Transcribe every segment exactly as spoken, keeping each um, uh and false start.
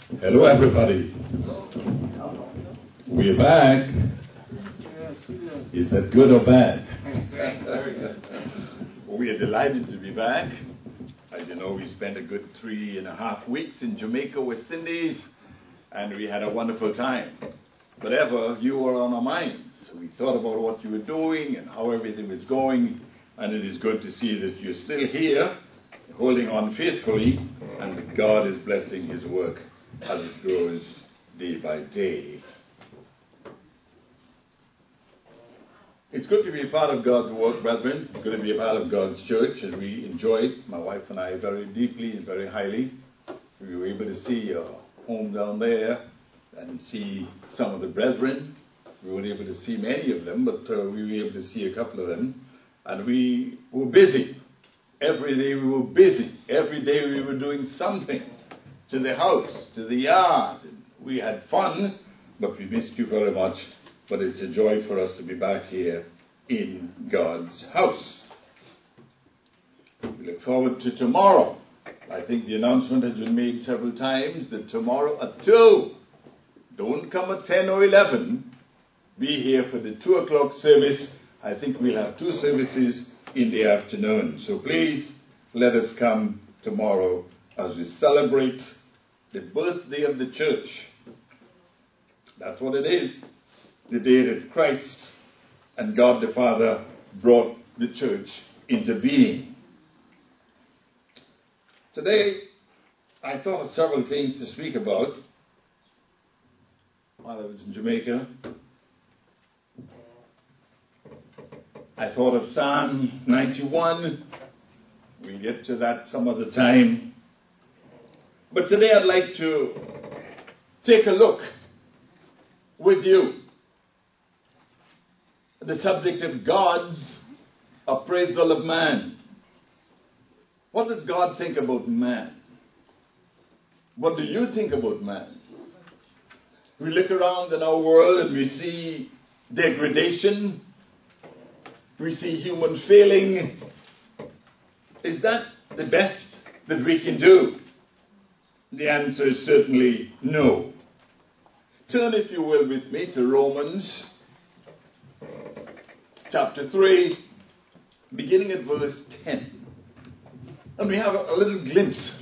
Hello, everybody. We're back. Is that good or bad? We are delighted to be back. As you know, we spent a good three and a half weeks in Jamaica, West Indies, and we had a wonderful time. But ever, you were on our minds. We thought about what you were doing and how everything was going, and it is good to see that you're still here, holding on faithfully, and that God is blessing His work as it grows day by day. It's good to be a part of God's work, brethren. It's good to be a part of God's church, and we enjoyed, my wife and I, very deeply and very highly. We were able to see your home down there and see some of the brethren. We weren't able to see many of them, but uh, we were able to see a couple of them. And we were busy. Every day we were busy. Every day we were doing something to the house, to the yard. And we had fun, but we missed you very much. But it's a joy for us to be back here in God's house. We look forward to tomorrow. I think the announcement has been made several times that tomorrow at two, don't come at ten or eleven, be here for the two o'clock service. I think we'll have two services in the afternoon. So please let us come tomorrow as we celebrate the birthday of the church. That's what it is. The day that Christ and God the Father brought the church into being. Today, I thought of several things to speak about while I was in Jamaica. I thought of Psalm ninety-one. We'll get to that some other time. But today I'd like to take a look with you at the subject of God's appraisal of man. What does God think about man? What do you think about man? We look around in our world and we see degradation. We see human failing. Is that the best that we can do? The answer is certainly no. Turn, if you will, with me to Romans chapter three, beginning at verse ten. And we have a little glimpse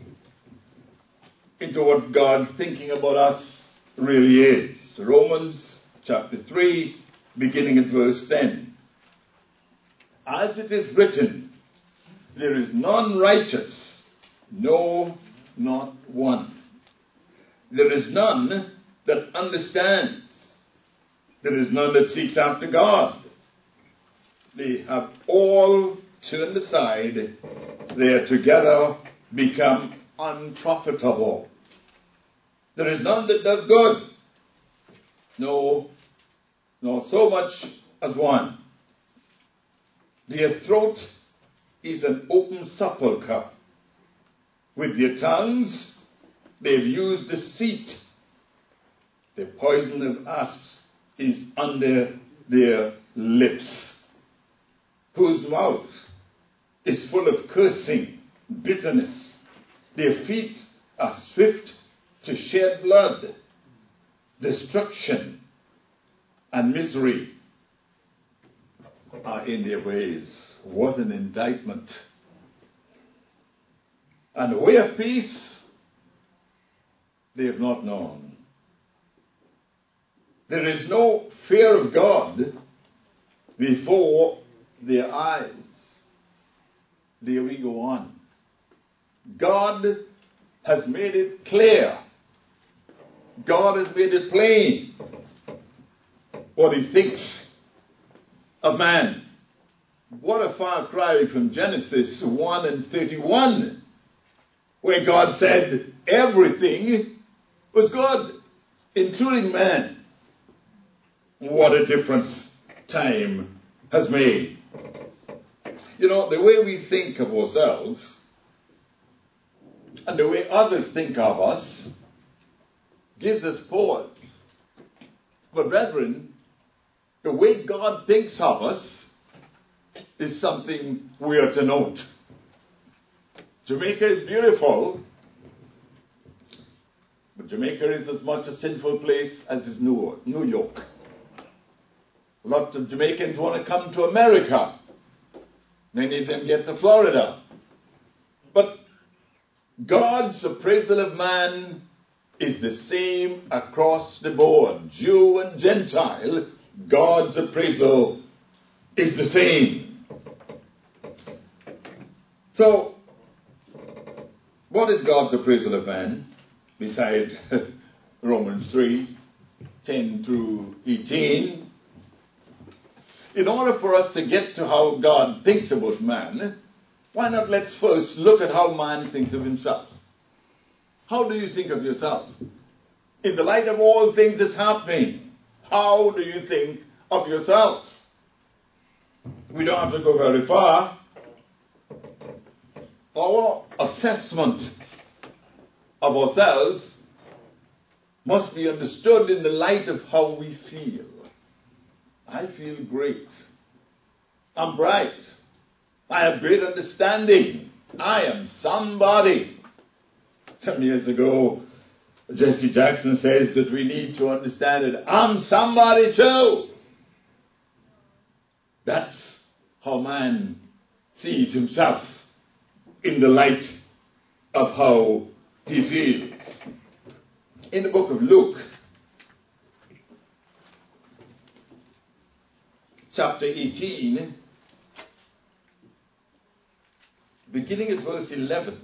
into what God's thinking about us really is. Romans chapter three, beginning at verse ten. As it is written, there is none righteous, no, not one. There is none that understands. There is none that seeks after God. They have all turned aside. They are together become unprofitable. There is none that does good. No, nor so much as one. Their throat is an open sepulchre. With their tongues, they've used deceit. The poison of asps is under their lips, whose mouth is full of cursing, bitterness. Their feet are swift to shed blood. Destruction and misery are in their ways. What an indictment. And the way of peace they have not known. There is no fear of God before their eyes. There we go on. God has made it clear. God has made it plain what He thinks of man. What a far cry from Genesis one and thirty-one, where God said everything was good, including man. What a difference time has made. You know, the way we think of ourselves and the way others think of us gives us pause. But brethren, the way God thinks of us is something we are to note. Jamaica is beautiful, But Jamaica is as much a sinful place as is New New York. Lots of Jamaicans want to come to America. Many of them get to Florida. But God's appraisal of man is the same across the board. Jew and Gentile, God's appraisal is the same. So, what is God's appraisal of man? Beside Romans three, ten through eighteen. In order for us to get to how God thinks about man, why not let's first look at how man thinks of himself. How do you think of yourself? In the light of all things that's happening, how do you think of yourself? We don't have to go very far. Our assessment of ourselves must be understood in the light of how we feel. I feel great. I'm bright. I have great understanding. I am somebody. Some years ago, Jesse Jackson says that we need to understand that I'm somebody too. That's how man sees himself in the light of how he feels. In the book of Luke, chapter eighteen, beginning at verse eleven,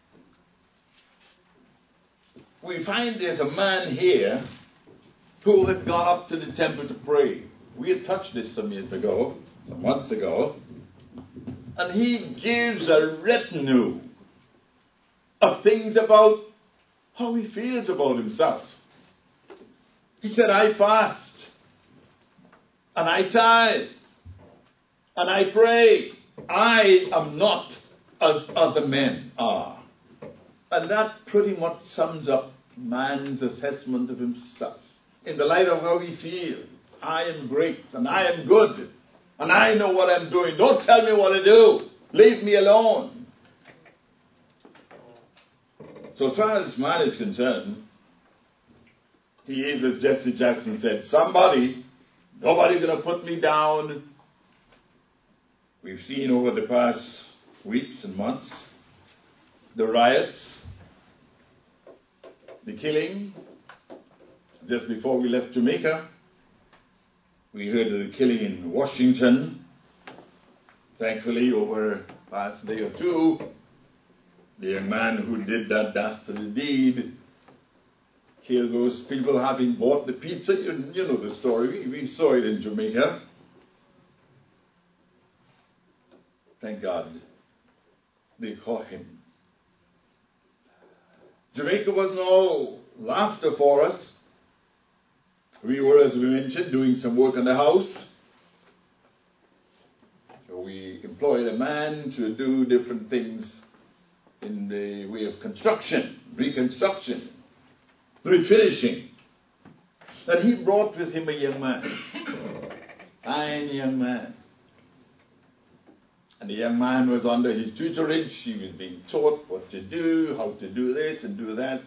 we find there's a man here who had gone up to the temple to pray. We had touched this some years ago, some months ago, and he gives a retinue of things about how he feels about himself. He said, I fast, and I tithe, and I pray. I am not as other men are. And that pretty much sums up man's assessment of himself. In the light of how he feels, I am great, and I am good, and I know what I'm doing. Don't tell me what to do. Leave me alone. So as far as man is concerned, he is, as Jesse Jackson said, somebody. Nobody's going to put me down. We've seen over the past weeks and months the riots, the killing. Just before we left Jamaica, we heard of the killing in Washington. Thankfully, over the past day or two, the young man who did that dastardly deed killed those people having bought the pizza. You, you know the story. We, we saw it in Jamaica. Thank God they caught him. Jamaica wasn't all laughter for us. We were, as we mentioned, doing some work in the house. So we employed a man to do different things in the way of construction, reconstruction, refinishing. And he brought with him a young man, fine young man. And the young man was under his tutorage. He was being taught what to do, how to do this and do that.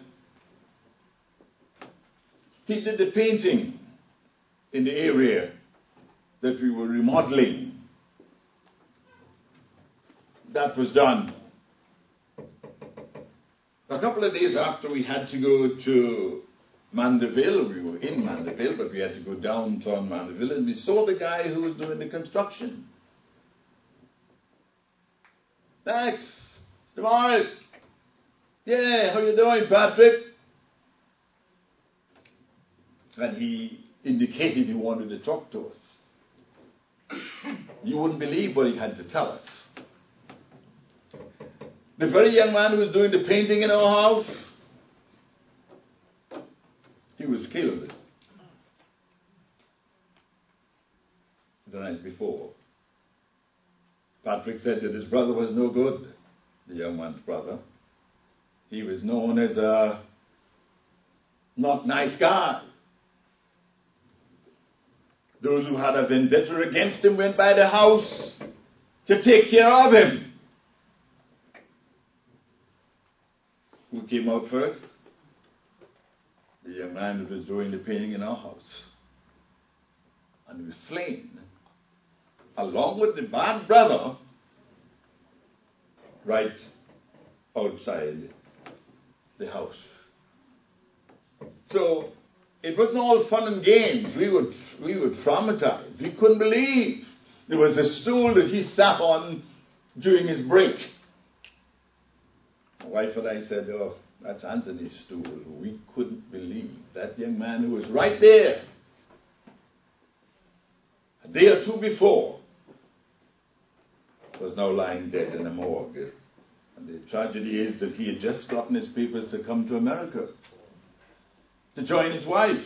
He did the painting in the area that we were remodeling. That was done. A couple of days after, we had to go to Mandeville. We were in Mandeville, but we had to go downtown Mandeville, and we saw the guy who was doing the construction. Thanks, Mister Morris. Yeah, how you doing, Patrick? And he indicated he wanted to talk to us. You wouldn't believe what he had to tell us. The very young man who was doing the painting in our house, he was killed the night before. Patrick said that his brother was no good, the young man's brother. He was known as a not nice guy. Those who had a vendetta against him went by the house to take care of him. Who came out first? man that was doing the painting in our house. And he was slain, along with the bad brother, right outside the house. So it wasn't all fun and games. We were, we were traumatized. We couldn't believe there was a stool that he sat on during his break. My wife and I said, oh, that's Anthony's stool. We couldn't believe that young man who was right there a day or two before was now lying dead in a morgue. And the tragedy is that he had just gotten his papers to come to America to join his wife.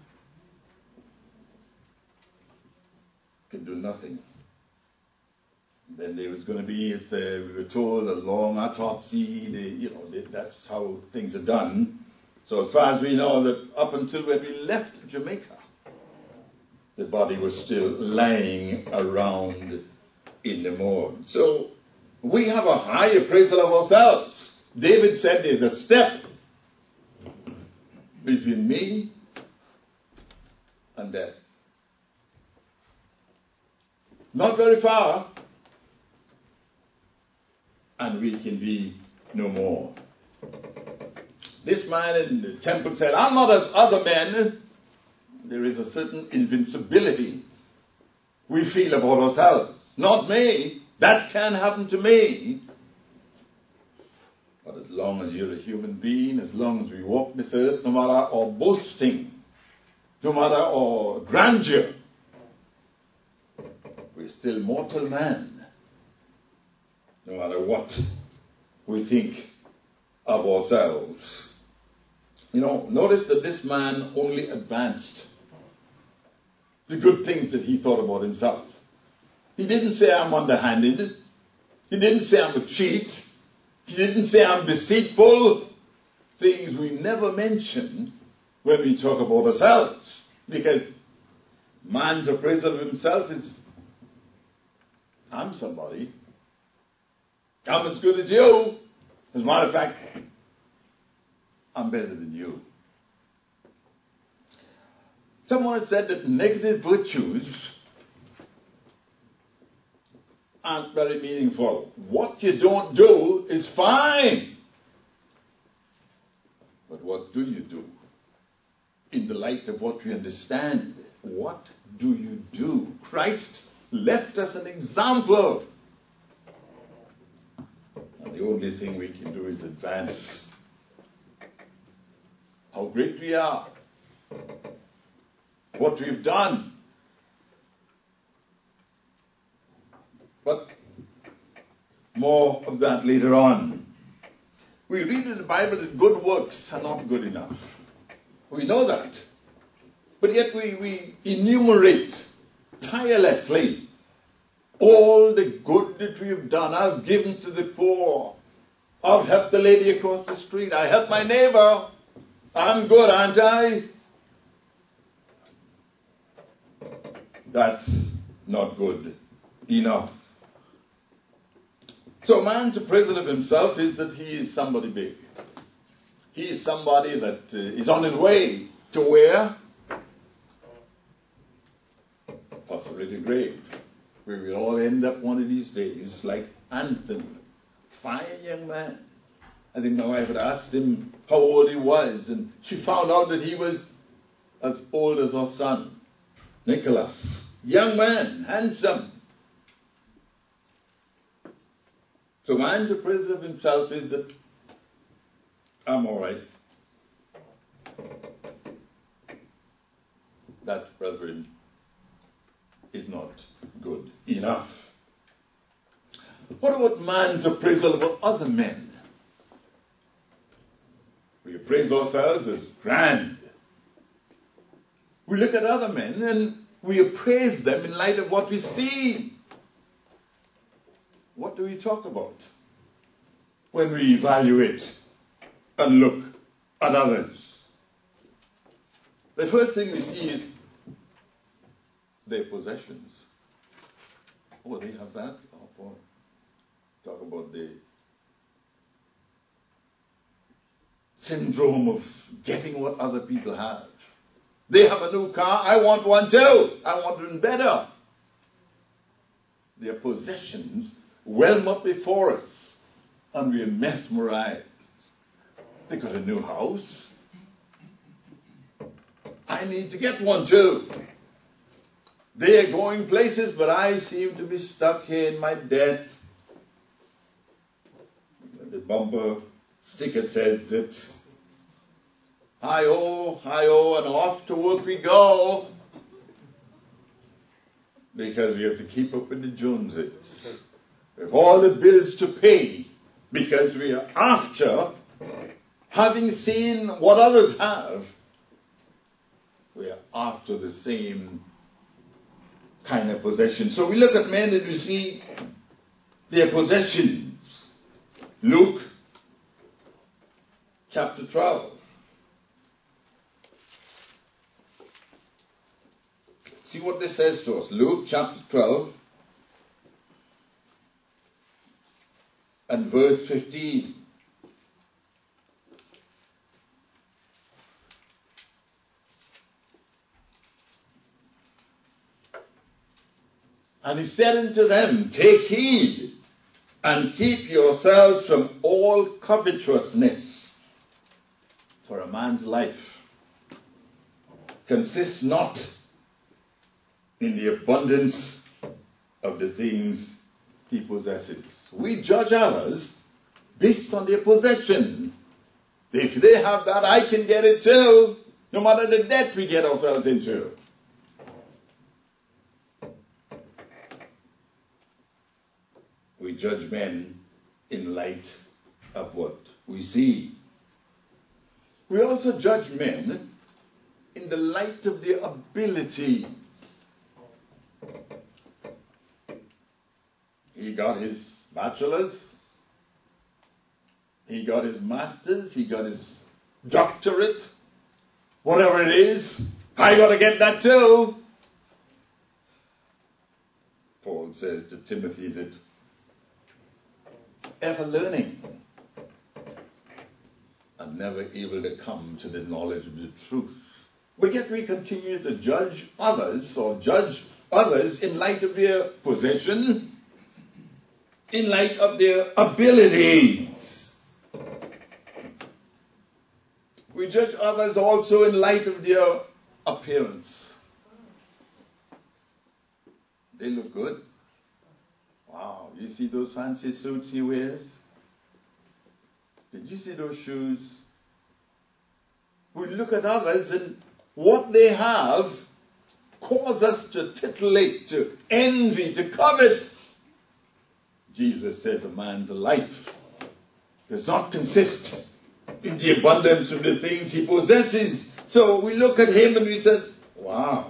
Could do nothing. Then there was going to be, as uh, we were told, a long autopsy. They, you know, they, that's how things are done. So as far as we know, that up until when we left Jamaica, the body was still lying around in the morgue. So we have a high appraisal of ourselves. David said there's a step between me and death. Not very far, and we can be no more. This man in the temple said, I'm not as other men. There is a certain invincibility we feel about ourselves. Not me. That can happen to me. But as long as you're a human being, as long as we walk this earth, no matter our boasting, no matter our grandeur, we're still mortal man. No matter what we think of ourselves. You know, notice that this man only advanced the good things that he thought about himself. He didn't say, I'm underhanded. He didn't say, I'm a cheat. He didn't say, I'm deceitful. Things we never mention when we talk about ourselves. Because man's appraisal of himself is, I'm somebody. I'm as good as you. As a matter of fact, I'm better than you. Someone has said that negative virtues aren't very meaningful. What you don't do is fine. But what do you do? In the light of what we understand, what do you do? Christ left us an example. And the only thing we can do is advance. How great we are. What we've done. But more of that later on. We read in the Bible that good works are not good enough. We know that. But yet we, we enumerate tirelessly all the good that we have done. I've given to the poor. I've helped the lady across the street. I helped my neighbor. I'm good, aren't I? That's not good enough. So man's appraisal of himself is that he is somebody big. He is somebody that uh, is on his way to where? Possibly the grave. Where we all end up one of these days like Anthony. Fine young man. I think my wife had asked him how old he was, and she found out that he was as old as her son, Nicholas. Young man, handsome. So man's appraisal of himself is that I'm all right. That, brethren, is not good enough. What about man's appraisal about other men? We appraise ourselves as grand. We look at other men and we appraise them in light of what we see. What do we talk about when we evaluate and look at others? The first thing we see is their possessions. Oh, they have that? Oh, boy. Talk about the syndrome of getting what other people have. They have a new car, I want one too. I want one better. Their possessions whelm up before us, and we are mesmerized. They got a new house. I need to get one too. They are going places, but I seem to be stuck here in my debt. The bumper sticker says that hi-oh, hi-oh, and off to work we go. Because we have to keep up with the Joneses. We have all the bills to pay because we are after, having seen what others have, we are after the same kind of possession. So we look at men and we see their possessions. Luke chapter twelve. See what this says to us. Luke chapter twelve and verse fifteen. And he said unto them, take heed and keep yourselves from all covetousness, for a man's life consists not in the abundance of the things he possesses. We judge others based on their possession. If they have that, I can get it too, no matter the debt we get ourselves into. We judge men in light of what we see. We also judge men in the light of their abilities. He got his bachelor's, he got his master's, he got his doctorate, whatever it is, I got to get that too. Paul says to Timothy that ever learning and never able to come to the knowledge of the truth. But yet we continue to judge others or judge others in light of their possession, in light of their abilities. We judge others also in light of their appearance. They look good. Wow, you see those fancy suits he wears? Did you see those shoes? We look at others and what they have cause us to titillate, to envy, to covet. Jesus says a man's life does not consist in the abundance of the things he possesses. So we look at him and we say, wow.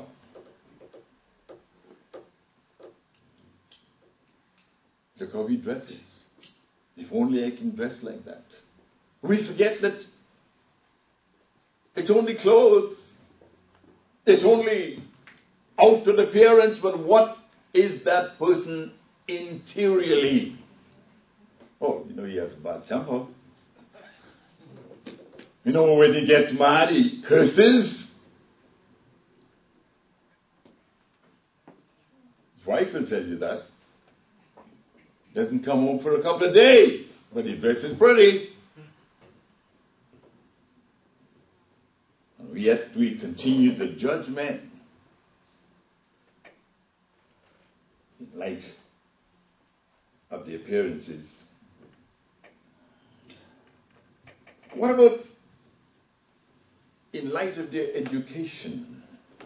Look how he dresses. If only I can dress like that. We forget that it's only clothes. It's only outward appearance, but what is that person interiorly? Oh, you know he has a bad temper. You know when he gets mad, he curses. His wife will tell you that. Doesn't come home for a couple of days, but he dresses pretty. And yet we continue to judge men in light of the appearances. What about in light of their education?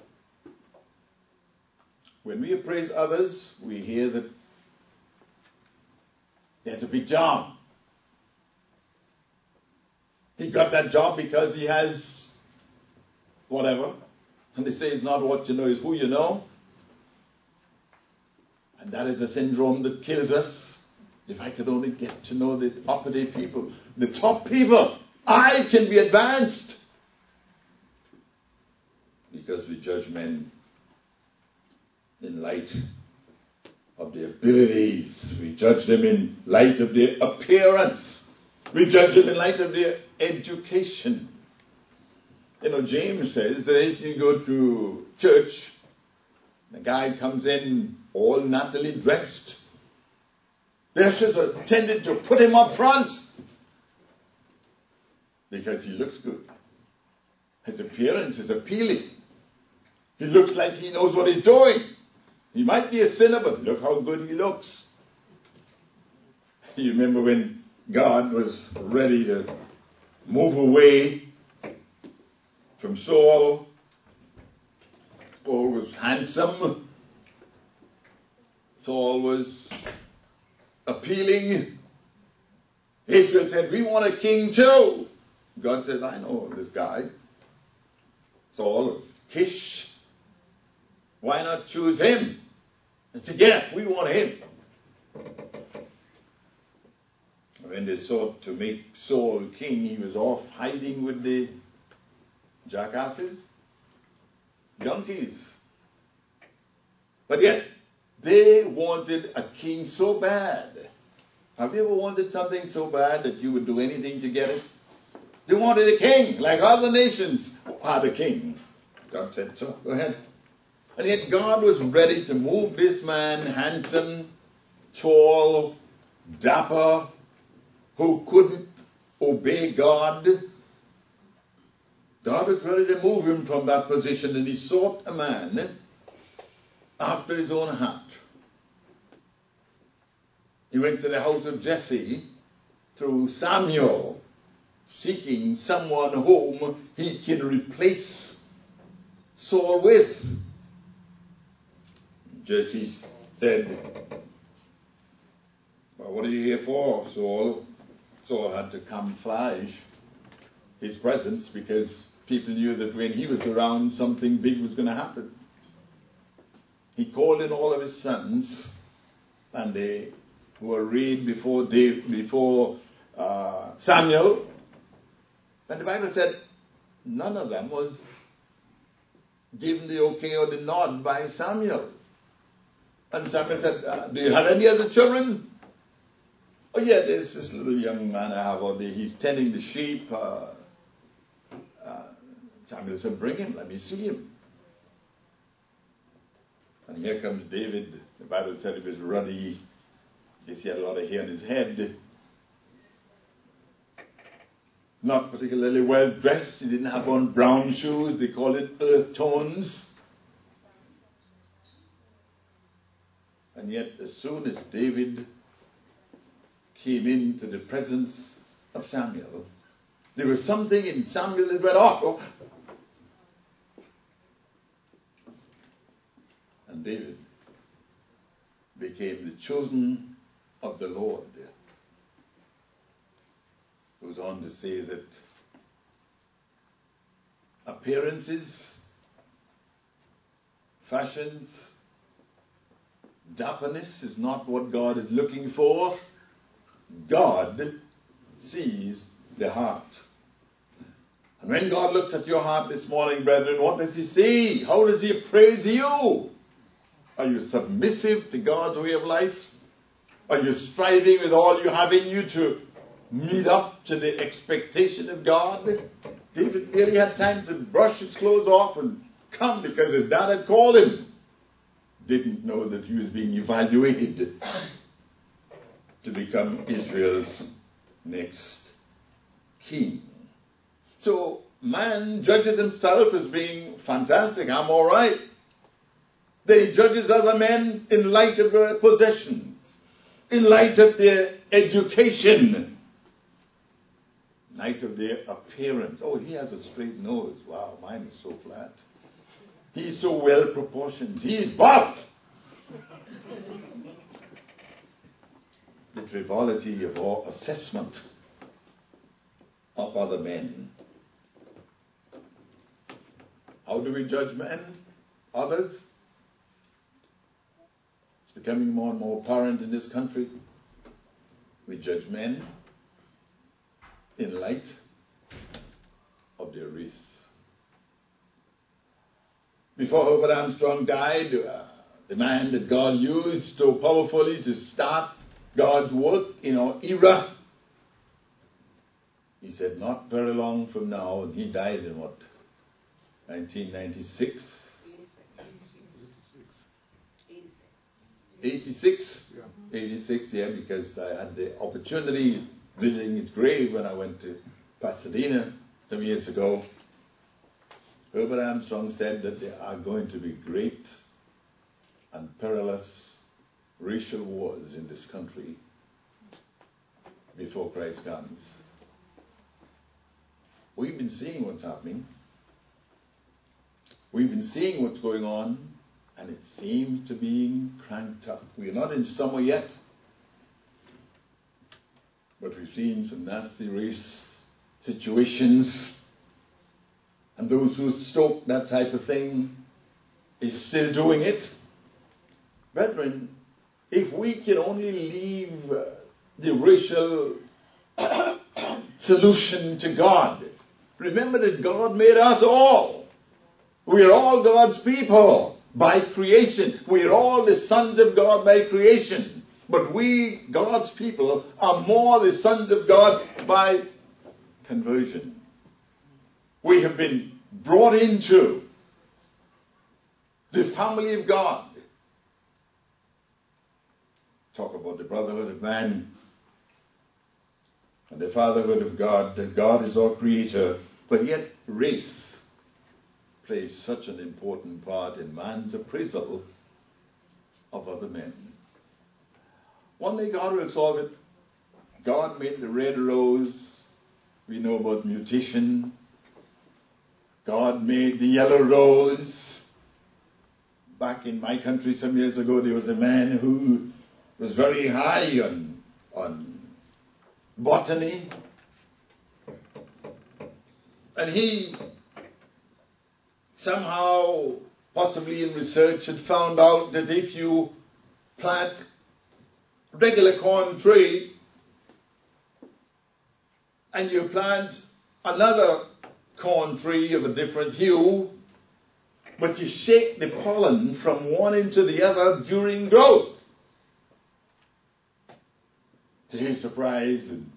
When we appraise others, we hear that there's a big job. He got that job because he has whatever. And they say it's not what you know, it's who you know. And that is a syndrome that kills us. If I could only get to know the uppity people, the top people, I can be advanced. Because we judge men in light of their abilities. We judge them in light of their appearance. We judge them in light of their education. You know, James says that if you go to church, the guy comes in all nattily dressed, the ushers are tended to put him up front because he looks good. His appearance is appealing. He looks like he knows what he's doing. He might be a sinner, but look how good he looks. You remember when God was ready to move away from Saul? Saul was handsome. Saul was appealing. Israel said, we want a king too. God said, I know this guy, Saul of Kish. Why not choose him? They said, yeah, we want him. When they sought to make Saul king, he was off hiding with the jackasses, donkeys. But yet, they wanted a king so bad. Have you ever wanted something so bad that you would do anything to get it? They wanted a king, like other nations had a king. God said so. Go ahead. And yet God was ready to move this man, handsome, tall, dapper, who couldn't obey God. God was ready to move him from that position, and he sought a man after his own heart. He went to the house of Jesse through Samuel, seeking someone whom he can replace Saul with. Jesse said, well, what are you here for, Saul? Saul had to camouflage his presence because people knew that when he was around, something big was going to happen. He called in all of his sons, and they were arrayed before David, before uh, Samuel. And the Bible said none of them was given the okay or the nod by Samuel. And Samuel said, uh, do you have any other children? Oh yeah, there's this little young man I have out there. He's tending the sheep. Uh, uh, Samuel said, bring him, let me see him. And here comes David. The Bible said he was ruddy. He had a lot of hair on his head. Not particularly well dressed. He didn't have on brown shoes. They call it earth tones. And yet, as soon as David came into the presence of Samuel, there was something in Samuel that went off. And David became the chosen of the Lord. Goes on to say that appearances, fashions, dapperness is not what God is looking for. God sees the heart. And when God looks at your heart this morning, brethren, what does he see? How does he appraise you? Are you submissive to God's way of life? Are you striving with all you have in you to meet up to the expectation of God? David barely had time to brush his clothes off and come because his dad had called him. Didn't know that he was being evaluated to become Israel's next king. So man judges himself as being fantastic. I'm all right. Then he judges other men in light of their possessions, in light of their education, in light of their appearance. Oh, he has a straight nose. Wow, mine is so flat. He's so well proportioned. He's buff. The frivolity of our assessment of other men. How do we judge men? Others? It's becoming more and more apparent in this country. We judge men in light of their race. Before Herbert Armstrong died, uh, the man that God used so powerfully to start God's work in our era, he said, not very long from now, and he died in what, nineteen ninety-six? eighty-six? Yeah. eighty-six, yeah, because I had the opportunity visiting his grave when I went to Pasadena some years ago. Herbert Armstrong said that there are going to be great and perilous racial wars in this country before Christ comes. We've been seeing what's happening. We've been seeing what's going on, and it seems to be cranked up. We're not in summer yet, but we've seen some nasty race situations, and those who stoke that type of thing is still doing it. Brethren, if we can only leave uh, the racial solution to God, remember that God made us all. We are all God's people by creation. We are all the sons of God by creation. But we, God's people, are more the sons of God by conversion. We have been brought into the family of God. Talk about the brotherhood of man and the fatherhood of God, that God is our creator, but yet race plays such an important part in man's appraisal of other men. One day God will solve it. God made the red rose. We know about mutation. God made the yellow rose. Back in my country some years ago, there was a man who was very high on, on botany. And he somehow, possibly in research, had found out that if you plant regular corn tree and you plant another corn tree of a different hue, but you shake the pollen from one into the other during growth, to his surprise and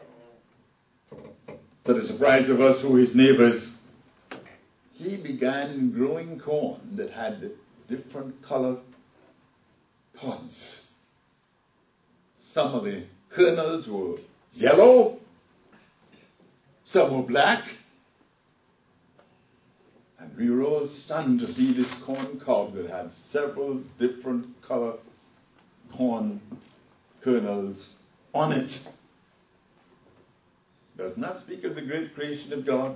to the surprise of us who are his neighbors, he began growing corn that had different color pods. Some of the kernels were yellow, some were black, and we were all stunned to see this corn cob that had several different color corn kernels on it. Does not speak of the great creation of God.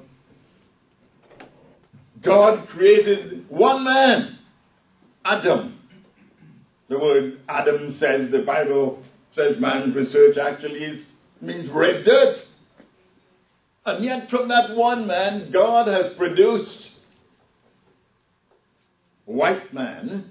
God created one man, Adam. The word Adam says, the Bible says, man's research actually is, means red dirt. And yet from that one man, God has produced white man,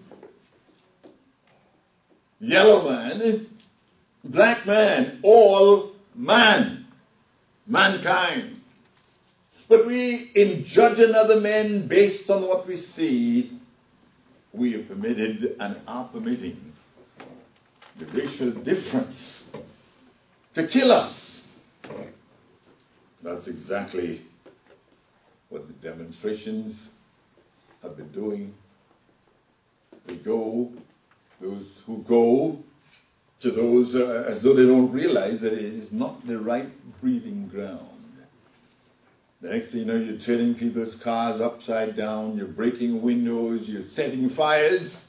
yellow man, black man, all man, mankind. But we, in judging other men based on what we see, we are permitted and are permitting the racial difference to kill us. That's exactly what the demonstrations have been doing. They go, those who go, to those uh, as though they don't realize that it is not the right breeding ground. The next thing you know, you're turning people's cars upside down, you're breaking windows, you're setting fires.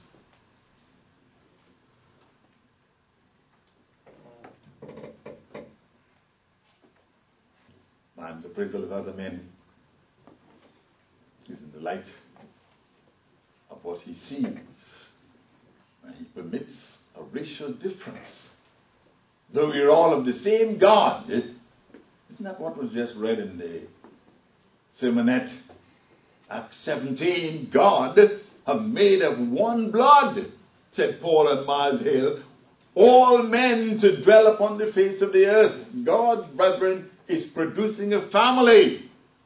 Man's appraisal of other men is in the light of what he sees. And he permits a racial difference. Though we're all of the same God. Isn't that what was just read in the sermonette? Acts seventeen, God have made of one blood, said Paul at Mars Hill, all men to dwell upon the face of the earth. God, brethren, is producing a family.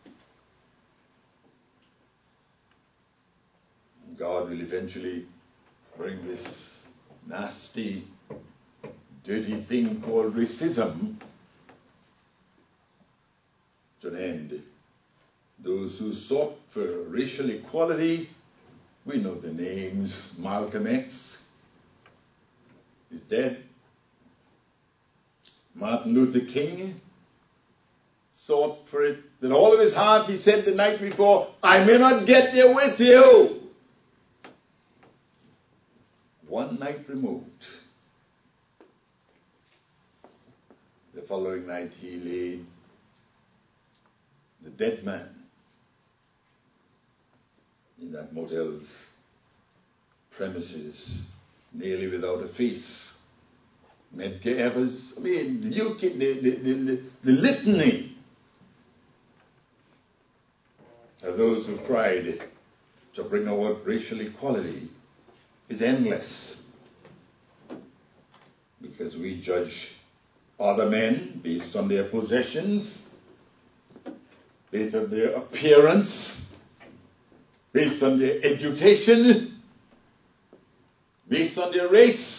God will eventually bring this nasty, dirty thing called racism who sought for racial equality, we know the names. Malcolm X is dead. Martin Luther King sought for it. With all of his heart, he said the night before, I may not get there with you. One night removed. The following night he laid the dead man in that motel's premises, nearly without a face. Medgar Evers, I mean, you can, the, the, the, the, the litany of those who tried to bring about racial equality is endless. Because we judge other men based on their possessions, based on their appearance, based on their education, based on their race.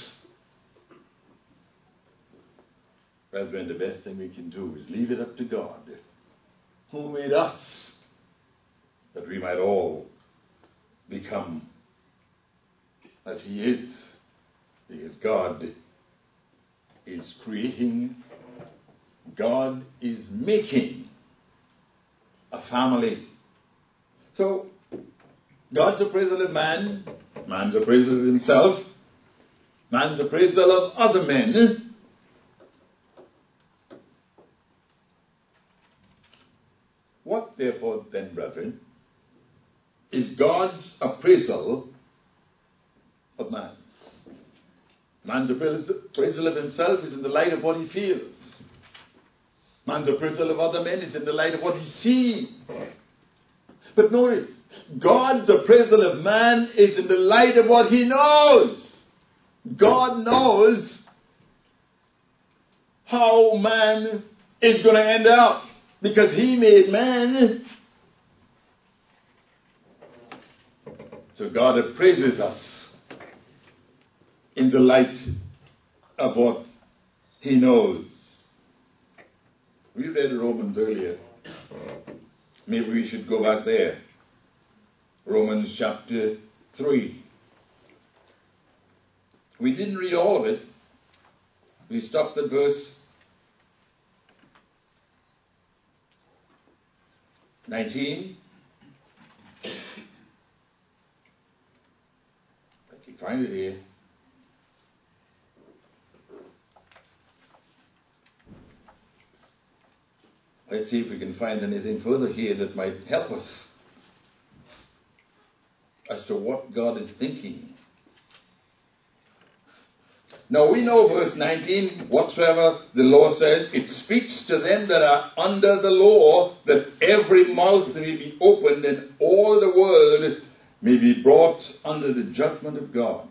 Brethren, the best thing we can do is leave it up to God, who made us, that we might all become as He is, because God is creating, God is making a family. So, God's appraisal of man, man's appraisal of himself, man's appraisal of other men. What, therefore, then, brethren, is God's appraisal of man? Man's appraisal of himself is in the light of what he feels. Man's appraisal of other men is in the light of what he sees. But notice, God's appraisal of man is in the light of what he knows. God knows how man is going to end up, because he made man. So God appraises us in the light of what he knows. We read Romans earlier. Maybe we should go back there. Romans chapter three. We didn't read all of it. We stopped at verse nineteen. I can find it here. Let's see if we can find anything further here that might help us as to what God is thinking. Now we know verse nineteen, whatsoever the law says, it speaks to them that are under the law, that every mouth may be opened and all the world may be brought under the judgment of God.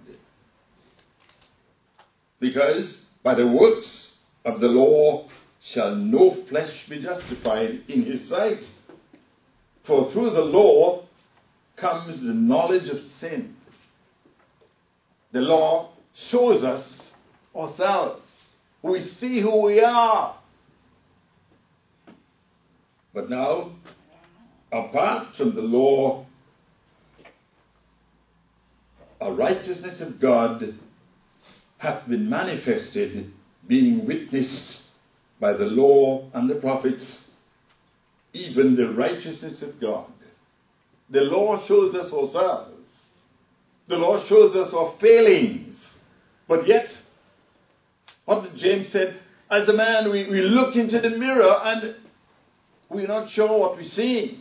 Because by the works of the law shall no flesh be justified in his sight. For through the law comes the knowledge of sin. The law shows us ourselves. We see who we are. But now, apart from the law, a righteousness of God hath been manifested, being witnessed by the law and the prophets, even the righteousness of God. The law shows us ourselves. The law shows us our failings. But yet, what did James said? As a man, we, we look into the mirror and we're not sure what we're seeing.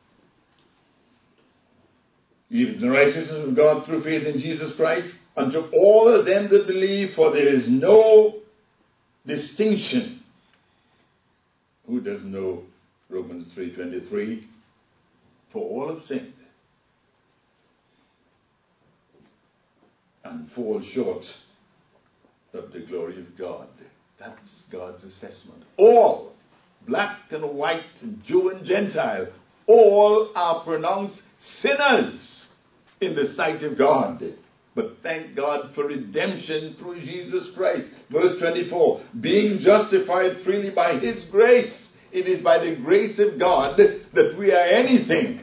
Even the righteousness of God through faith in Jesus Christ, unto all of them that believe, for there is no distinction. Who doesn't know Romans three twenty-three? For all have sinned and fall short of the glory of God. That's God's assessment. All, black and white, Jew and Gentile, all are pronounced sinners in the sight of God. But thank God for redemption through Jesus Christ. Verse twenty-four, being justified freely by his grace It is by the grace of God that we are anything.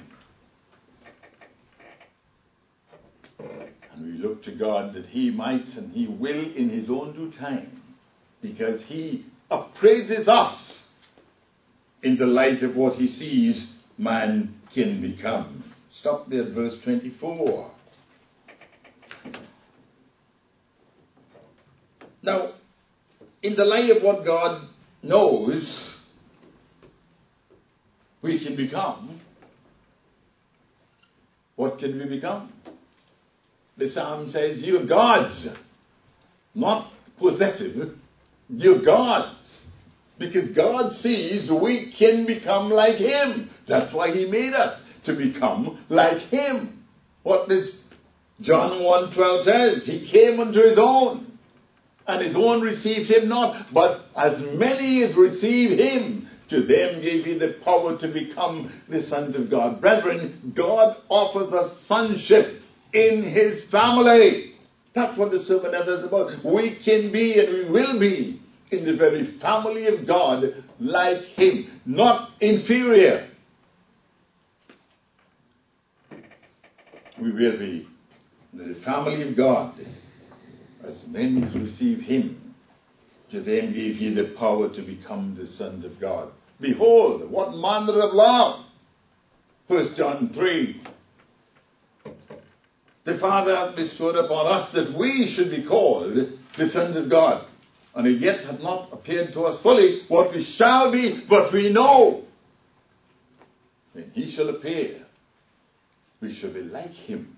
And we look to God that He might and He will in His own due time, because He appraises us in the light of what He sees man can become. Stop there at verse twenty-four. Now, in the light of what God knows we can become, what can we become? The psalm says, you're gods, not possessive. You're gods. Because God sees we can become like Him. That's why He made us, to become like Him. What does John one twelve says? He came unto His own, and His own received Him not. But as many as receive Him, to them gave He the power to become the sons of God. Brethren, God offers us sonship in His family. That's what the sermon is about. We can be and we will be in the very family of God like Him, not inferior. We will be in the family of God. As many as receive Him, to them gave He the power to become the sons of God. Behold, what manner of love! First John three. The Father hath bestowed upon us that we should be called the sons of God. And it yet hath not appeared to us fully what we shall be, but we know when He shall appear, we shall be like Him,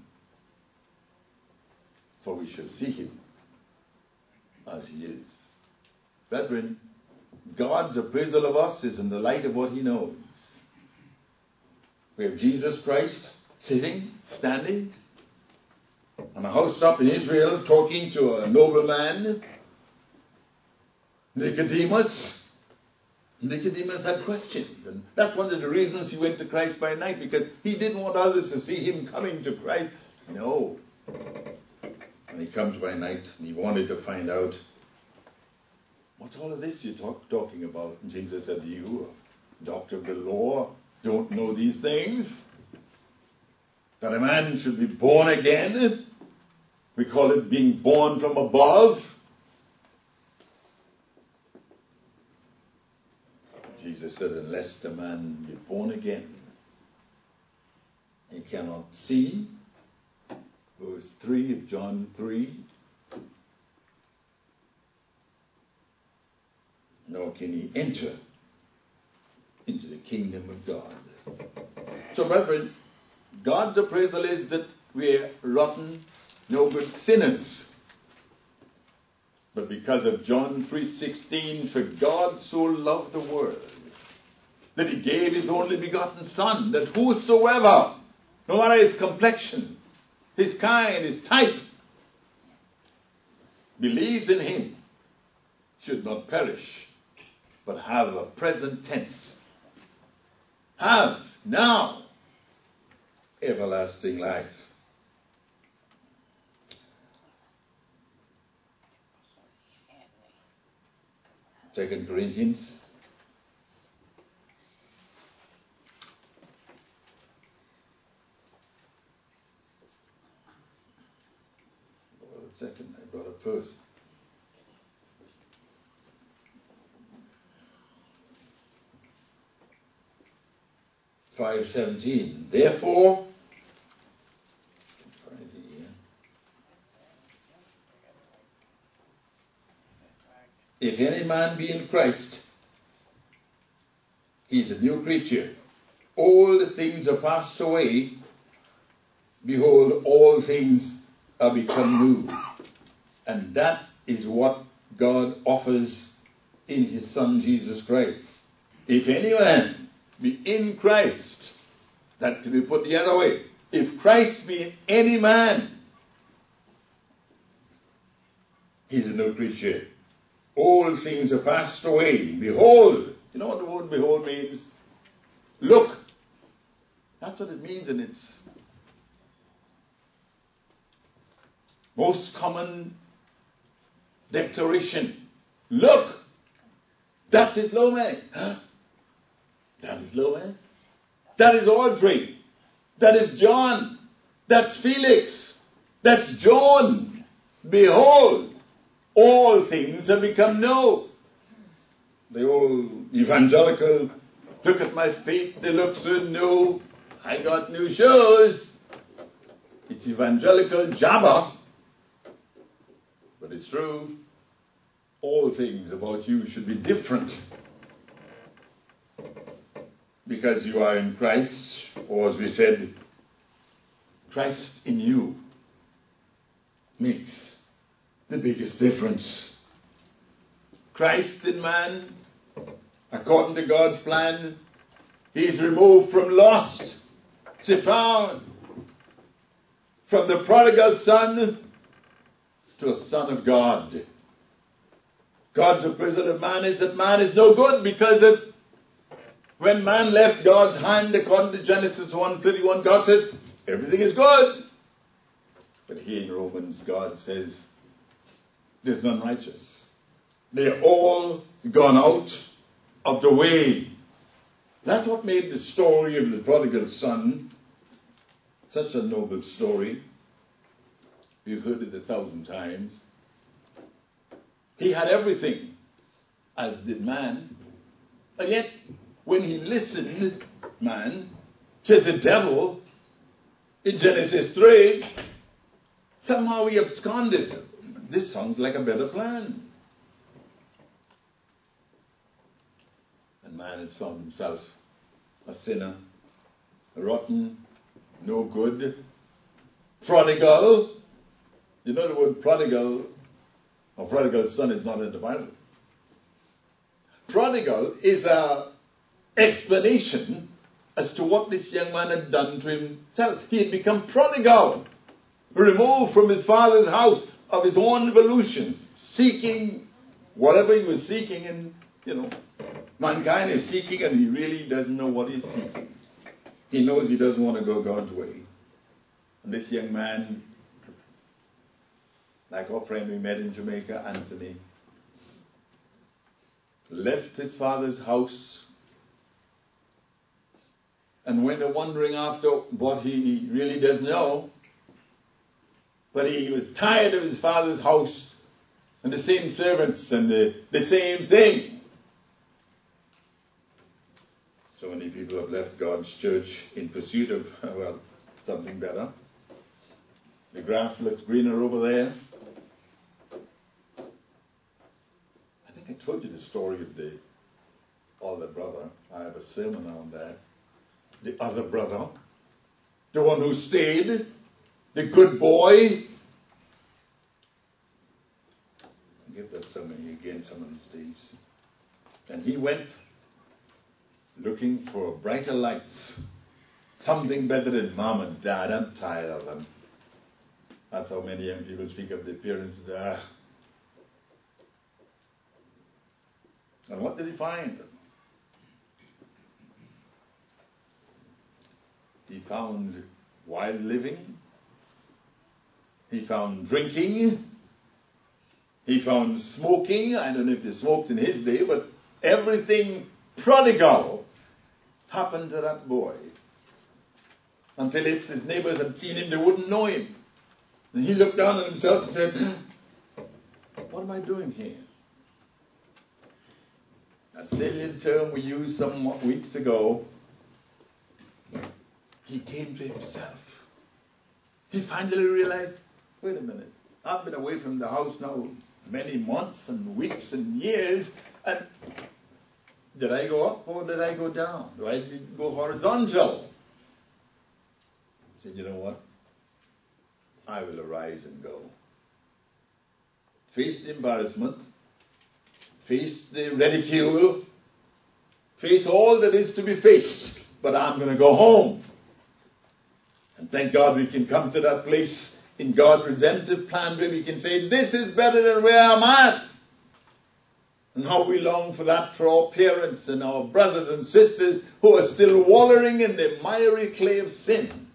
for we shall see Him as He is. Brethren, God's appraisal of us is in the light of what He knows. We have Jesus Christ sitting, standing on a housetop in Israel, talking to a nobleman, Nicodemus. Nicodemus had questions, and that's one of the reasons he went to Christ by night, because he didn't want others to see him coming to Christ. No. And he comes by night, and he wanted to find out, what's all of this you're talk, talking about? And Jesus said, you, a doctor of the law, don't know these things? That a man should be born again? We call it being born from above. Jesus said, unless the man be born again, he cannot see. Verse three of John three. Nor can he enter into the kingdom of God. So, brethren, God's appraisal is that we're rotten, no good sinners. But because of John three sixteen, for God so loved the world that He gave His only begotten Son, that whosoever, no matter his complexion, his kind, his type, believes in Him, should not perish, but have a present tense. Have now everlasting life. Second Corinthians second, I brought it first. five seventeen. Therefore, if any man be in Christ, he is a new creature. All the things are passed away. Behold, all things are become new. And that is what God offers in His Son Jesus Christ. If any man be in Christ, that can be put the other way. If Christ be in any man, he's a new creature. All things are passed away. Behold. You know what the word behold means? Look. That's what it means in its most common declaration. Look. That is Lome. Huh? That is Lois. That is Audrey. That is John. That's Felix. That's John. Behold, all things have become new. The old evangelical, look at my feet, they look so new. I got new shoes. It's evangelical jabber. But it's true. All things about you should be different. Because you are in Christ, or as we said, Christ in you makes the biggest difference. Christ in man, according to God's plan, he is removed from lost to found, from the prodigal son to a son of God. God's opposite of man is that man is no good, because of when man left God's hand, according to Genesis one thirty-one, God says, everything is good. But here in Romans, God says, there's none righteous. They're all gone out of the way. That's what made the story of the prodigal son such a noble story. We've heard it a thousand times. He had everything, as did man. And yet, when he listened, man, to the devil in Genesis three, somehow he absconded. This sounds like a better plan. And man has found himself a sinner, a rotten, no good, prodigal. You know the word prodigal, or prodigal son, is not in the Bible. Prodigal is a explanation as to what this young man had done to himself. He had become prodigal, removed from his father's house of his own evolution, seeking whatever he was seeking. And, you know, mankind is seeking and he really doesn't know what he's seeking. He knows he doesn't want to go God's way. And this young man, like our friend we met in Jamaica, Anthony, left his father's house and went a wandering after what he really doesn't know. But he was tired of his father's house and the same servants and the, the same thing. So many people have left God's church in pursuit of, well, something better. The grass looks greener over there. I think I told you the story of the older brother. I have a sermon on that. The other brother, the one who stayed, the good boy. I'll give that sermon again some of these days. And he went looking for brighter lights, something better than mom and dad. I'm tired of them. That's how many young people speak of the parents. Ah. And what did he find? He found wild living. He found drinking. He found smoking. I don't know if they smoked in his day, but everything prodigal happened to that boy. Until if his neighbors had seen him, they wouldn't know him. And he looked down on himself and said, what am I doing here? That salient term we used some weeks ago, he came to himself. He finally realized, wait a minute, I've been away from the house now many months and weeks and years, and did I go up or did I go down? Do I go horizontal? He said, you know what? I will arise and go. Face the embarrassment, face the ridicule, face all that is to be faced, but I'm going to go home. And thank God we can come to that place in God's redemptive plan where we can say, this is better than where I'm at. And how we long for that for our parents and our brothers and sisters who are still wallowing in the miry clay of sin.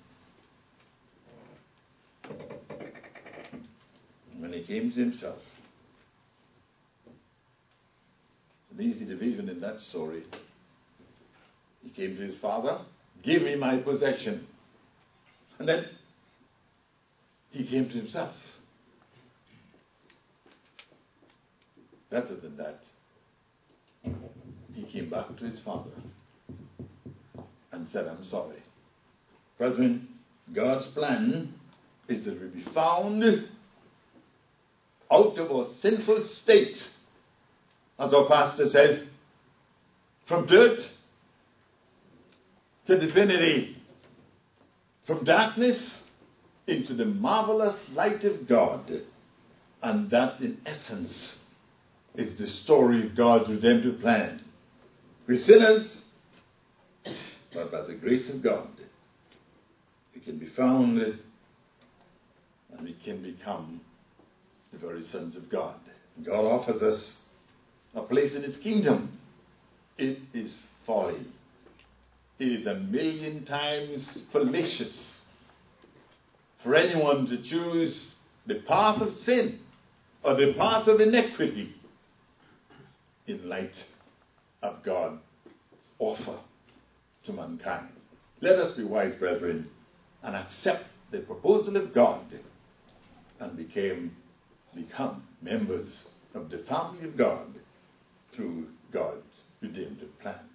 And when he came to himself, an easy division in that story. He came to his father, give me my possession. And then he came to himself. Better than that, he came back to his father and said, I'm sorry. Brethren, God's plan is that we be found out of our sinful state, as our pastor says, from dirt to divinity, from darkness into the marvelous light of God. And that, in essence, is the story of God's redemptive plan. We're sinners, but by the grace of God, we can be found and we can become the very sons of God. And God offers us a place in His kingdom. It is folly. It is a million times fallacious for anyone to choose the path of sin or the path of iniquity in light of God's offer to mankind. Let us be wise, brethren, and accept the proposal of God and became, become members of the family of God through God's redemptive plan.